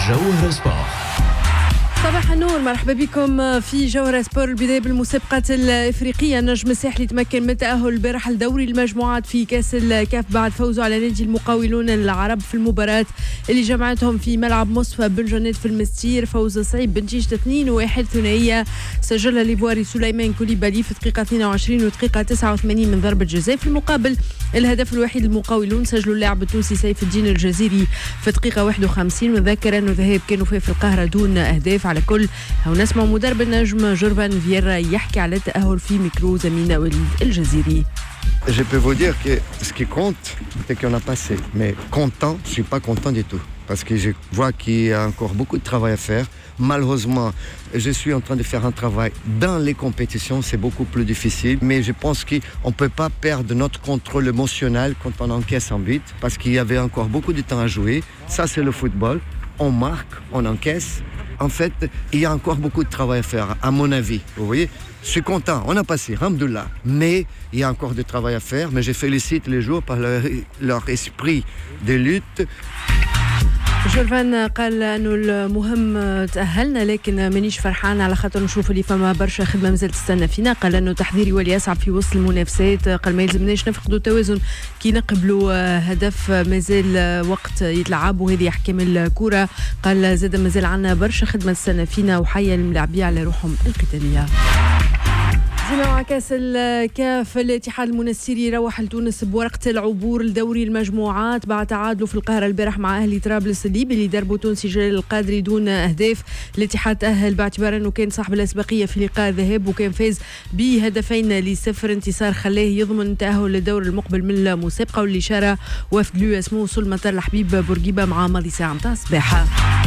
جوهر سبور. صباح النور، مرحبا بكم في جوهر سبور. البداية بالمسابقات الإفريقية. النجم الساحلي تمكن من التأهل البارح لدوري المجموعات في كأس الكاف بعد فوزه على نادي المقاولون العرب في المباراة اللي جمعتهم في ملعب مصفى بن جنات في المستير. فوز صعيب بنتيجة 2-1 ثنائية سجلها ليفواري سليمان كوليبالي في دقيقة 22 ودقيقة 89 من ضربة جزاء. في المقابل الهدف الوحيد للمقاولون سجلوا اللاعب التونسي سيف الدين الجزيري في دقيقة 51. ونذكر أنه ذهاب كانوا فيه في القاهرة دون أهداف. على كل ونسمع مدرب النجم جورفان فييرا يحكي على التأهل في ميكرو زميلنا وليد الجزيري. Je peux vous dire que ce qui compte, c'est qu'on a passé. Mais content, je ne suis pas content du tout. Parce que je vois qu'il y a encore beaucoup de travail à faire. Malheureusement, je suis en train de faire un travail dans les compétitions. C'est beaucoup plus difficile. Mais je pense qu'on ne peut pas perdre notre contrôle émotionnel quand on encaisse un but. Parce qu'il y avait encore beaucoup de temps à jouer. Ça, c'est le football. On marque, on encaisse. En fait, il y a encore beaucoup de travail à faire, à mon avis. Vous voyez, je suis content, on a passé, alhamdoulilah. Mais il y a encore du travail à faire. Mais je félicite les joueurs par leur esprit de lutte. جورفان قال انه المهم تاهلنا لكن مانيش فرحان على خاطر نشوف اللي فما برشا خدمه مازالت تستنى فينا. قال انه تحضيري ولي يصعب في وسط المنافسات. قال ما يلزمناش نفقدوا التوازن كي نقبلوا هدف مازال وقت يتلعب وهذه احكام الكره. قال زاد مازال عندنا برشا خدمه تستنى فينا وحيا الملاعبيه على روحهم القتاليه. مع كاس الكاف الاتحاد المنستيري روح لتونس بورقة العبور لدوري المجموعات بعد تعادله في القاهرة البارح مع أهلي طرابلس الليبي اللي دربوا تونسي جلال القادري دون أهداف. الاتحاد تأهل باعتبار أنه كان صاحب الأسبقية في لقاء الذهاب وكان فاز ب2-0. انتصار خلاه يضمن التأهل للدور المقبل من المسابقة واللي شارع وفد لو اسمه وصل مطار الحبيب بورقيبة مع ماضي ساعة متاع الصباحة.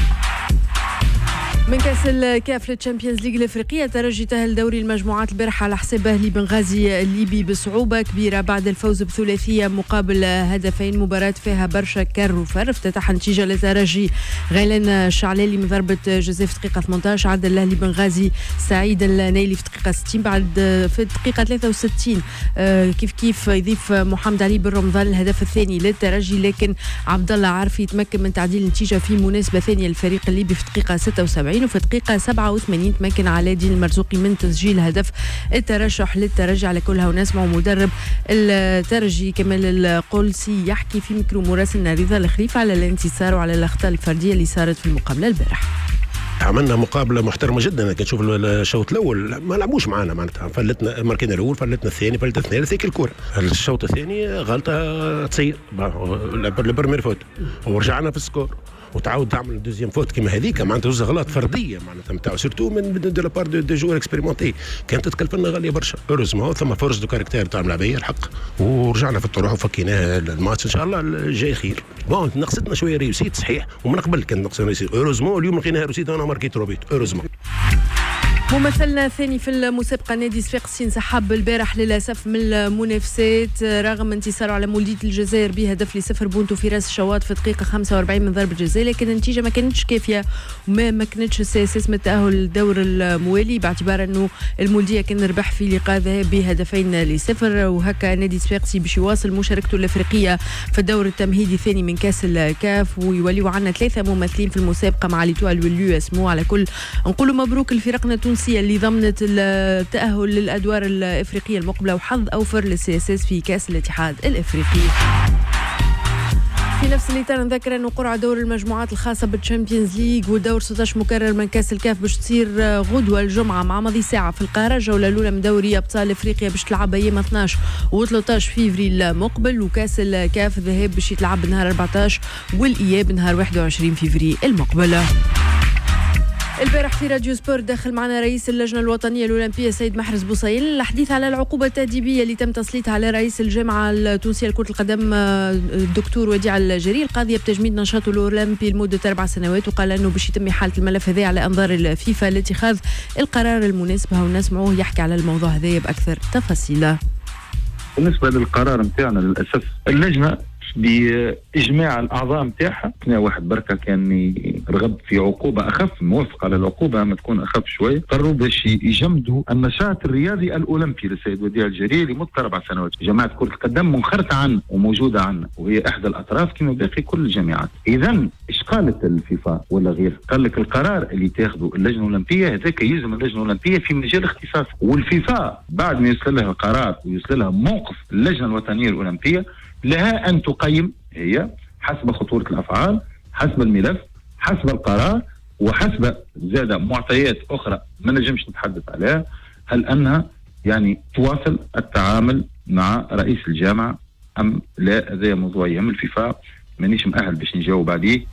من كاس الكاف للتشامبيونز ليج الافريقيه الترجي تاهل دوري المجموعات البارحه على حساب اهلي بنغازي الليبي بصعوبه كبيره بعد الفوز بثلاثيه مقابل هدفين. مباراه فيها برشا كر وفر. افتتح النتيجه للترجي غيلان الشعلالي من ضربه جزاء في دقيقه 18. عدل الاهلي بنغازي سعيد النايلي في دقيقه 60. بعد في الدقيقه 63 كيف يضيف محمد علي بن رمضان الهدف الثاني للترجي. لكن عبد الله عارفي يتمكن من تعديل النتيجه في مناسبه ثانيه للفريق الليبي في دقيقه 76. وفي دقيقة 87 تمكن على دين المرزوقي من تسجيل هدف الترشح للترجي. على كلها ونسمع مدرب الترجي كمال القلسي يحكي في ميكرو مراسلنا رضا الخليفة على الانتصار وعلى الأخطاء الفردية اللي صارت في المقابلة البارح. عملنا مقابله محترمه جدا. كنشوف الشوط الاول ما لعبوش معنا معناتها فلتنا ماركينا الاول فلتنا الثاني فلتنا الثالث هيك الكره. الشوط الثاني غلطه تصير البرمير فوت ورجعنا في السكور وتعاود تعمل دوزيام فوت كما هذيك معناتها زوز غلط فرديه معناتها نتاع سيرتو من دو لابار دو جوار اكسبيريمونتي كانت تتكلف لنا غاليه برشا. اوروزمون ثم فرص دو كاركتير تاع الملاعبيه الحق ورجعنا في الطروح وفكيناها الماتش ان شاء الله الجاي خير. بون نقصتنا شويه ريوسيت صحيح ومن قبل كان نقصنا ريوسيت. اوروزمون اليوم لقيناها ريوسيت وانا ماركيت روبيت اوروزمون. ممثلنا الثاني في المسابقة نادي صفاقسي انسحب البارح للأسف من المنافسات رغم انتصاره على مولودية الجزائر بهدف ل0 بونتو في راس الشواط في دقيقة 45 من ضربة جزاء. لكن النتيجة ما كانتش كافية وما مكنتش السياسات من التأهل للدور الموالي باعتبار أنه المولودية كان ربح في لقاء ذهاب ب2-0. وهكا نادي صفاقسي باش يواصل مشاركته الأفريقية في الدور التمهيدي الثاني من كاس الكاف ويوليوا عنا 3 ممثلين في المسابقة مع ليتوال والليو اسمو. على كل نقولوا مبروك لفرقنا التونسية اللي ضمنت التأهل للأدوار الإفريقية المقبلة وحظ أوفر للسياسات في كأس الاتحاد الإفريقي. في نفس الإطار نذكر أنه قرعة دور المجموعات الخاصة بالتشامبيونز ليج ودور 16 مكرر من كأس الكاف باش تصير غدوة الجمعة مع ماضي ساعة في القاهرة. الجولة الأولى من دوري أبطال إفريقيا باش تلعب أيام 12 و13 فيفري المقبل. وكأس الكاف الذهاب باش يتلعب نهار 14 والإياب نهار 21 فيفري المقبل. البارح في راديو سبور دخل معنا رئيس اللجنة الوطنية الأولمبية سيد محرز بوصيل الحديث على العقوبة التأديبية اللي تم تسليطها على رئيس الجامعة التونسية لكرة القدم الدكتور وديع الجري القاضية بتجميد نشاطه الأولمبي لمدة 4 سنوات. وقال أنه باش يتم حالة الملف هذا على أنظار الفيفا لاتخاذ القرار المناسب. ونسمعوه يحكي على الموضوع هذا بأكثر تفاصيل. بالنسبة للقرار نتاعنا للأسف اللجنة بإجماع الأعضاء متاعها. واحد بركة كان رغب في عقوبة أخف، موافق على العقوبة ما تكون أخف شوية، قرروا باش يجمدوا النشاط الرياضي الأولمبي للسيد وديع الجريري لمدة 4 سنوات. جماعة كرة القدم منخرطة عنا وموجودة عنا، وهي إحدى الأطراف كما باقي كل الجامعات. إذن إيش قالت الفيفا ولا غير؟ قال لك القرار اللي تاخذه اللجنة الأولمبية هذاك يلزم اللجنة الأولمبية في مجال اختصاص، والفيفا بعد ما يصل لها القرار ويصل لها موقف اللجنة الوطنية الأولمبية لها أن تقيم هي حسب خطورة الأفعال، حسب الملف، حسب القرار، وحسب زادة معطيات أخرى ما نجمش نتحدث عليها، هل أنها يعني تواصل التعامل مع رئيس الجامعة أم لا. هذا موضوع يهم الفيفا، مانيش مؤهل باش نجاوب عليه.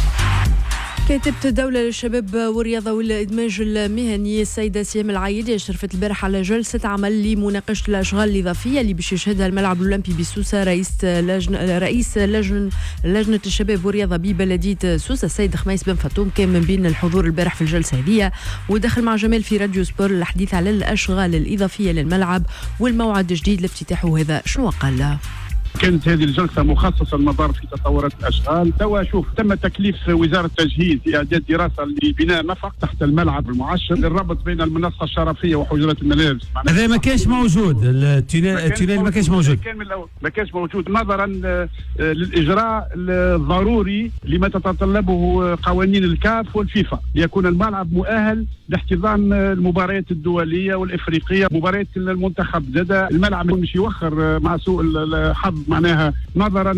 كاتبة الدولة للشباب والرياضة والإدماج المهني السيدة سيام العايدي أشرفت البارح على جلسة عمل لمناقشة الأشغال الإضافية اللي باش يشهدها الملعب الأولمبي بسوسة. رئيس لجنة الشباب والرياضة ببلدية سوسة السيد خميس بن فطوم كان من بين الحضور البارح في الجلسة هذه، ودخل مع جمال في راديو سبور الحديث على الأشغال الإضافية للملعب والموعد الجديد لافتتاحه. هذا شنو قال؟ كانت هذه الجلسة مخصصة للنظر في تطورات الأشغال. توا شوف تم تكليف وزارة التجهيز إعداد دراسة لبناء نفق تحت الملعب المعشر للربط بين المنصة الشرفية وحجرات الملابس. هذا ما كانش موجود، التونيل ما كانش موجود. ما كانش موجود نظرا للإجراء الضروري لما تتطلبه قوانين الكاف والفيفا ليكون الملعب مؤهل لاحتضان المباريات الدولية والإفريقية، مباريات المنتخب. زاد الملعب مش يوخر مع سوء الحظ معناها نظرا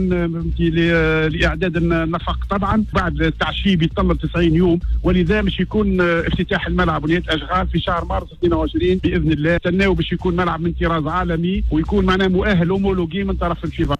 لإعداد النفق. طبعا بعد التعشيب يتطلب 90 يوم، ولذا مش يكون افتتاح الملعب ونهاية أشغال في شهر مارس 22 بإذن الله. تناو باش يكون ملعب من طراز عالمي ويكون معناه مؤهل أومولوجي من طرف الفيفا.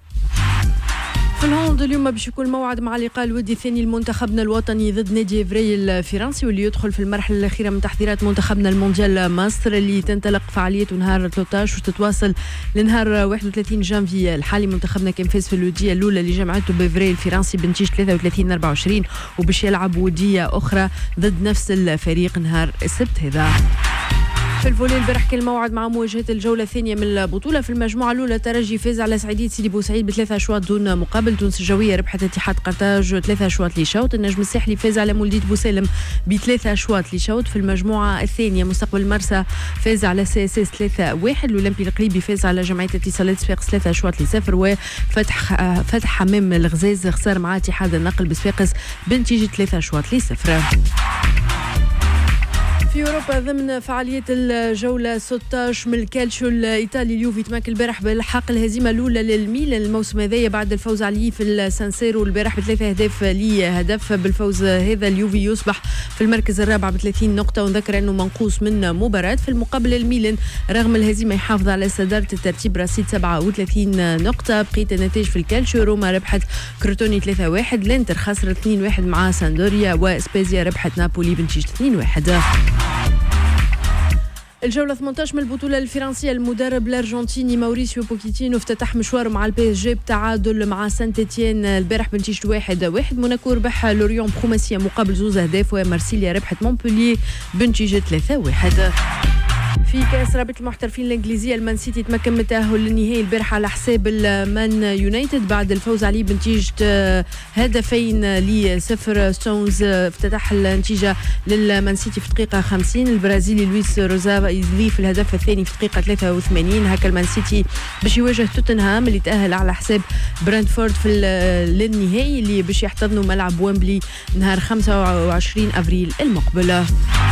في الهوند اليوم باش يكون موعد مع اللقاء الودي الثاني لمنتخبنا الوطني ضد نادي إفراي الفرنسي، واللي يدخل في المرحله الاخيره من تحضيرات منتخبنا المونديال مصر اللي تنطلق فعاليته نهار 13 وتتواصل لنهار 31 جانفي الحالي. منتخبنا كان فاز في الوديه الاولى اللي جمعته بإفراي الفرنسي بنتيجه 33-24 وباش يلعب وديه اخرى ضد نفس الفريق نهار السبت هذا. في الفولي البارح كان الموعد مع مواجهة الجولة الثانية من البطولة. في المجموعة الأولى الترجي فاز على سعيدية سيدي بوسعيد ب3 أشواط دون مقابل. تونس الجوية ربحت اتحاد قرطاج 3 أشواط لشوط. النجم الساحلي فاز على مولدية بوسالم ب3 أشواط لشوط. في المجموعة الثانية مستقبل مرسى فاز على CSS 3-1. الأولمبي القليبي فاز على جمعية اتصالات صفاقس 3 أشواط ل0. وفتح حمام الغزاز خسر مع اتحاد النقل بصفاقس بنتيجة 3 أشواط ل0. في أوروبا ضمن فعالية الجولة 16 من الكالتشيو الإيطالي اليوفي تمكن البارح بالحق الهزيمة الأولى للميلان الموسم هذايا بعد الفوز عليه في السانسيرو البارح ب3 أهداف لهدف. بالفوز هذا اليوفي يصبح في المركز الرابع ب30 نقطة، ونذكر أنه منقوص من مباراة. في المقابل الميلان رغم الهزيمة يحافظ على صدارة الترتيب رصيد 37 نقطة. بقية النتائج في الكالتشيو روما ربحت كروتوني 3-1، لينتر خسرت 2-1 مع ساندوريا، واسبيزيا ربحت نابولي بنتيجة 2-1. الجولة 18 من البطولة الفرنسية المدرب الأرجنتيني ماوريسيو بوكيتينو افتتح مشواره مع البي اس جي بتعادل مع سانت إتيان البارح بنتيجة 1-1. موناكو ربح لوريون بروماسيا مقابل 2 أهداف، ومارسيليا ربحت مونبولييه بنتيجة 3-1. في كأس رابطة المحترفين الإنجليزية المان سيتي تمكن من التأهل للنهائي البارحة على حساب المان يونايتد بعد الفوز عليه بنتيجة 2-0. ستونز افتتح النتيجة للمان سيتي في الدقيقة 50. البرازيلي لويس روزا يضيف الهدف الثاني في الدقيقة 83. هكا المان سيتي باش يواجه توتنهام اللي تأهل على حساب برنتفورد في للنهائي اللي باش يحتضنوا ملعب ويمبلي نهار 25 أبريل المقبل.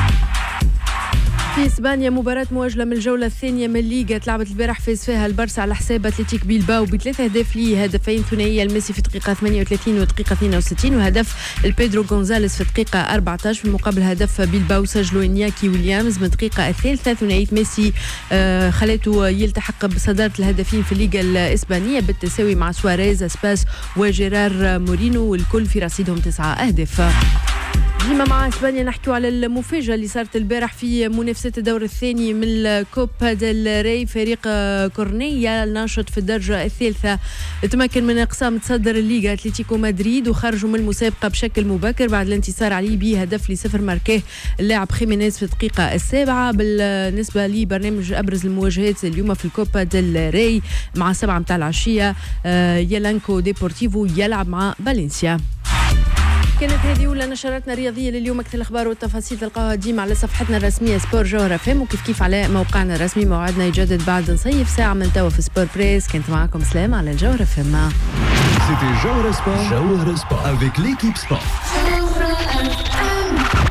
في اسبانيا مباراة مواجهة من الجولة الثانية من الليغا تلعبت البارح فاز فيها البارسا على حساب اتلتيك بيلباو ب3 أهداف ليه. هدفين ثنائية الميسي في الدقيقة 38 والدقيقة 62، وهدف البيدرو غونزاليس في الدقيقة 14. في المقابل هدف بيلباو سجلوا إنياكي ويليامز من الدقيقة الثالثة. ثنائية ميسي خلته يلتحق بصدارة الهدفين في الليغا الإسبانية بالتساوي مع سواريز، اسباس وجيرار مورينو، والكل في رصيدهم 9 أهداف. ديما مع اسبانيا نحكيو على المفاجأة اللي صارت البارح في منافسات الدور الثاني من الكوبا ديل ري. فريق كورنيا الناشط في الدرجة الثالثة تمكن من اقسام تصدر الليغا اتلتيكو مدريد وخرجوا من المسابقة بشكل مبكر بعد الانتصار عليه بهدف لصفر ماركاه اللاعب خيمينيز في الدقيقة السابعة. بالنسبة لبرنامج أبرز المواجهات اليوم في الكوبا ديل ري مع 7 متاع العشية يلانكو ديبورتيفو يلعب مع فالنسيا. كانت هذه أولى نشراتنا الرياضية لليوم. أكثر الأخبار والتفاصيل تلقاها ديما على صفحتنا الرسمية سبور جوهر فم وكيف كيف على موقعنا الرسمي. موعدنا يجدد بعد نصيف ساعة من توا في سبور بريس. كنت معكم سلام على الجوهر فم. C'était Jauhara Sport avec l'équipe sport.